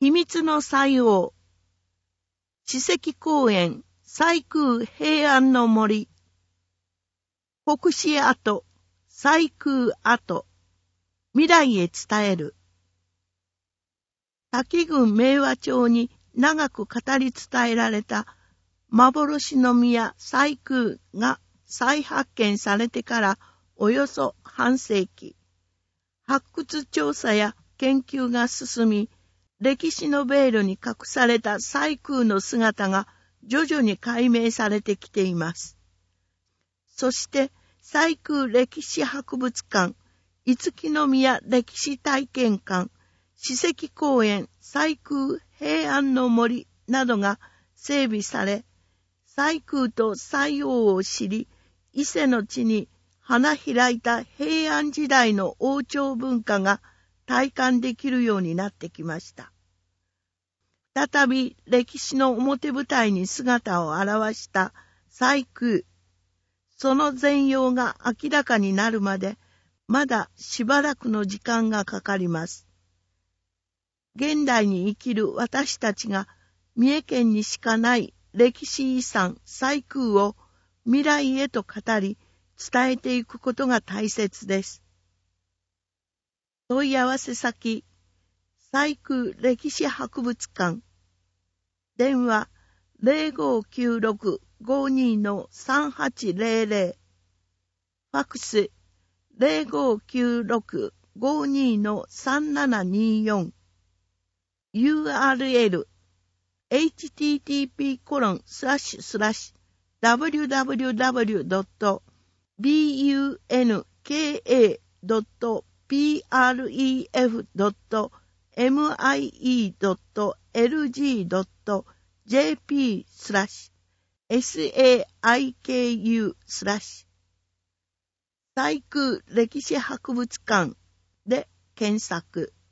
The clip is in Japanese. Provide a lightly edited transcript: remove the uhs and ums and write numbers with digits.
秘密の西欧、史跡公園、西空平安の森、国史跡、西空跡、未来へ伝える。滝郡明和町に長く語り伝えられた幻の宮西空が再発見されてからおよそ半世紀、発掘調査や研究が進み、歴史のベールに隠された西空の姿が徐々に解明されてきています。そして西空歴史博物館、五木宮歴史体験館、史跡公園西空平安の森などが整備され、西空と西欧を知り、伊勢の地に花開いた平安時代の王朝文化が体感できるようになってきました。再び歴史の表舞台に姿を現した西空。その全容が明らかになるまで、まだしばらくの時間がかかります。現代に生きる私たちが、三重県にしかない歴史遺産西空を未来へと語り、伝えていくことが大切です。問い合わせ先、西空歴史博物館。電話0596-52-3800。ファクス0596-52-3724。URL http://www.bunk.pref.mie.lg.jp/saiku/ 西空歴史博物館で検索。